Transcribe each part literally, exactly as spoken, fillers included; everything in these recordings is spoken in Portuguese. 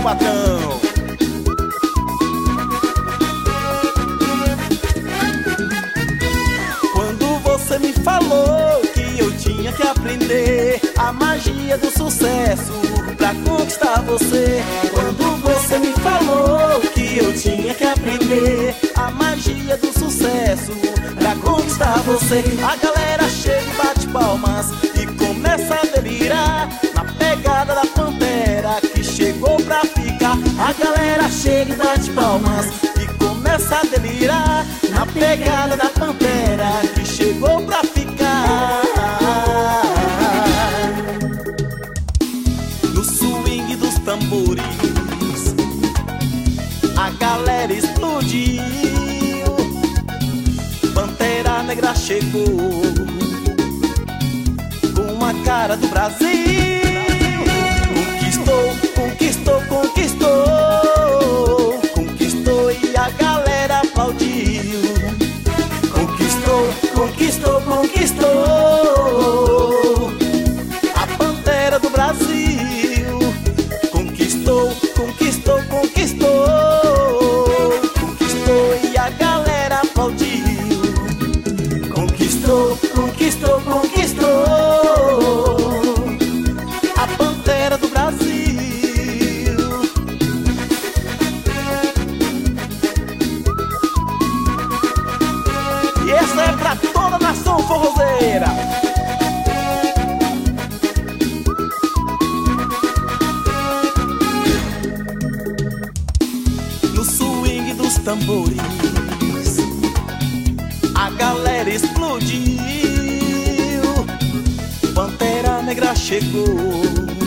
patrão. Quando você me falou que eu tinha que aprender a magia do sucesso pra conquistar você. Quando você me falou que eu tinha que aprender a magia do sucesso pra conquistar você, a galera chega e bate palmas e começa a delirar na pegada da pantera que chegou pra ficar. A galera chega e bate palmas e começa a delirar na pegada da pantera que chegou pra ficar. No swing dos tambores a galera explodiu, Pantera Negra chegou com a cara do Brasil. Conquistou, conquistou, conquistou, conquistou e a galera aplaudiu. Conquistou, conquistou, conquistou a Pantera do Brasil. Conquistou, conquistou, conquistou, conquistou e a galera aplaudiu. Conquistou, conquistou, conquistou a Pantera do Brasil. E essa é pra toda a nação forrozeira. No swing dos tambores a galera explodiu, Pantera Negra chegou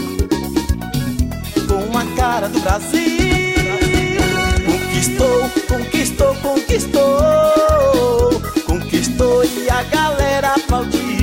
com a cara do Brasil. Conquistou, conquistou, conquistou, conquistou e a galera aplaudiu.